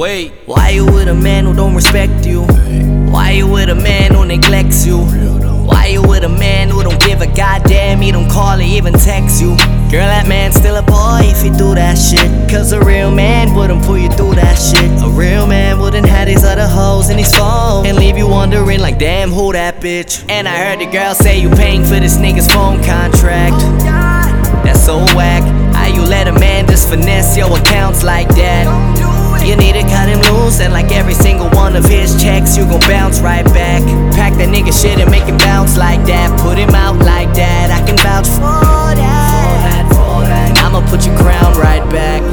Wait, why you with a man who don't respect you? Why you with a man who neglects you? Why you with a man who don't give a goddamn? He don't call or even text you. Girl, that man's still a boy if he do that shit. Cause a real man wouldn't pull you through that shit. A real man wouldn't have these other hoes in his phone and leave you wondering like, damn, who that bitch? And I heard the girl say you paying for this nigga's phone contract. That's so whack. How you let a man just finesse your accounts like that? You need to cut him loose, and like every single one of his checks, you gon' bounce right back. Pack that nigga shit and make him bounce like that. Put him out like that, I can vouch for that. I'ma put your crown right back.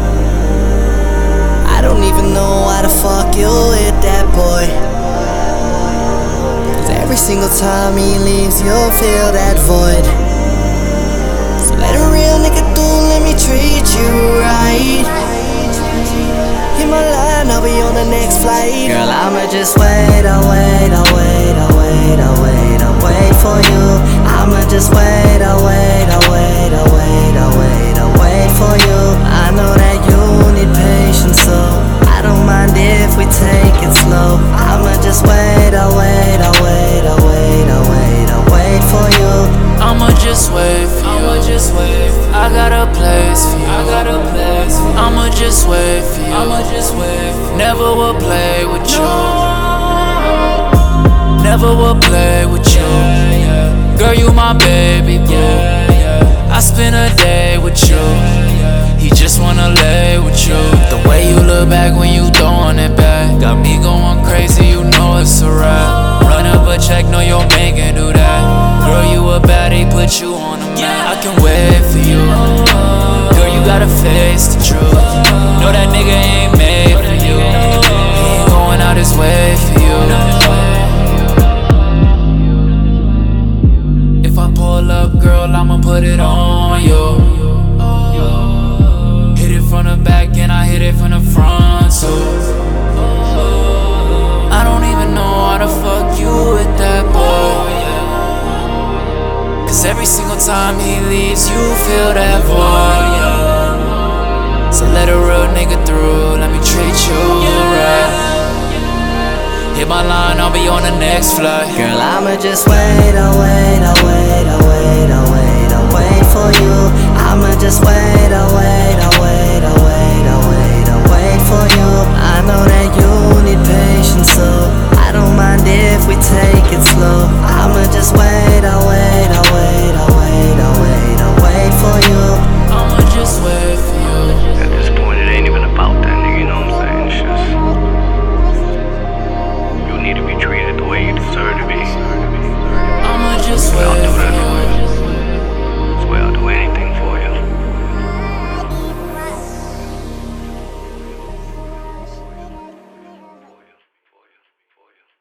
I don't even know why the fuck you hit that boy. Cause every single time he leaves, you'll feel that void. So let a real nigga do, let me treat you right. Hit my line, I'll be on the next flight. Girl, I'ma just wait, I'll wait, I'll wait, I'll wait, I'll wait, I'll wait for you. I'ma just wait, I'll wait, I'll wait, I'll wait, I'll wait, I'll wait for you. I know that you need patience, so I don't mind if we take it slow. I'ma just wait, I'll wait, I'll wait, I'll wait, I'll wait, I'll wait for you. I'ma just wait for you. I'ma just wait. I got a place for you. I got a place for you. I'ma just wait for you. I'ma just wait. Never will play with you. Never will play with you. Girl, you my baby boo. I spend a day with you. He just wanna lay with you. The way you look back when you throwing it back got me going crazy, you know it's a wrap. Run up a check, know your man can do that. Girl, you a baddie, put you on the map. I can wait for you. Girl, you gotta face the truth. Know that nigga ain't made for you. He ain't going out his way for you. If I pull up, girl, I'ma put it on you. Hit it from the back and I hit it from the front too. I don't even know how the fuck you with that boy. Cause every single time he leaves, you feel that void. So let a real nigga through, let me treat you right. Hit my line, I'll be on the next flight. Girl, I'ma just wait, I'll wait, I'll wait, I'll wait, I'll wait, I'll wait for you. I'ma just wait.